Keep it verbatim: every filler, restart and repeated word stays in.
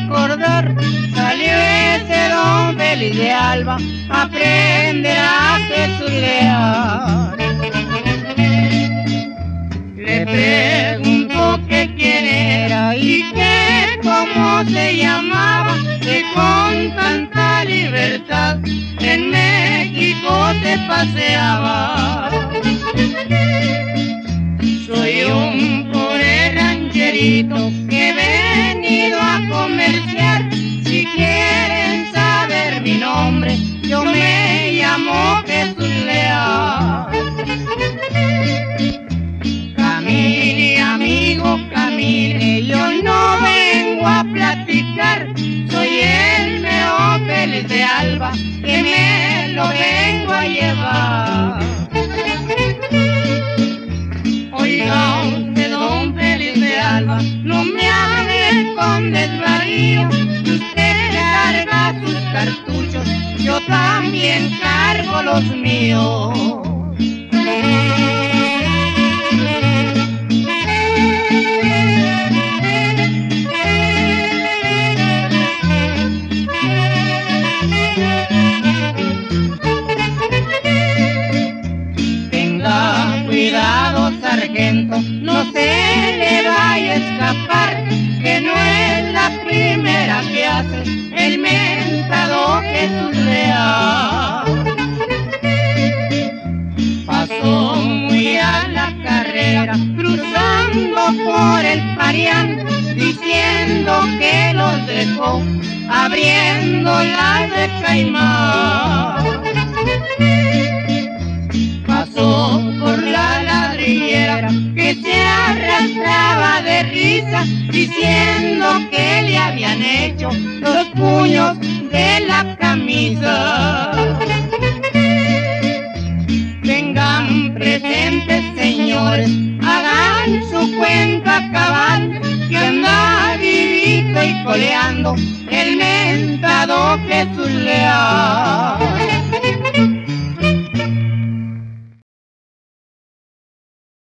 recordar, salió ese don Félix de Alba a aprender a Jesús Leal. Le preguntó que quién era y que cómo se llamaba, que con tanta libertad en México se paseaba. Soy un pobre rancherito que he venido a comerciar. Si quieren saber mi nombre, yo me llamo Jesús Leal. Camine, amigo, camine, yo no vengo a platicar. Soy el mejor Félix de Alba, que me lo vengo a llevar. Oiga usted, don Félix de Alba, no me hable con desvarío. Usted carga sus cartuchos, yo también cargo los míos. Cuidado, sargento, no se le vaya a escapar, que no es la primera que hace el mentado Jesús Leal. Pasó muy a la carrera, cruzando por el Parián, diciendo que los dejó abriendo la de Caimán. Pasó por la ladrillera que se arrastraba de risa, diciendo que le habían hecho los puños de la camisa. Tengan presentes, señores, hagan su cuenta cabal, que anda vivito y coleando el mentado Jesús Leal.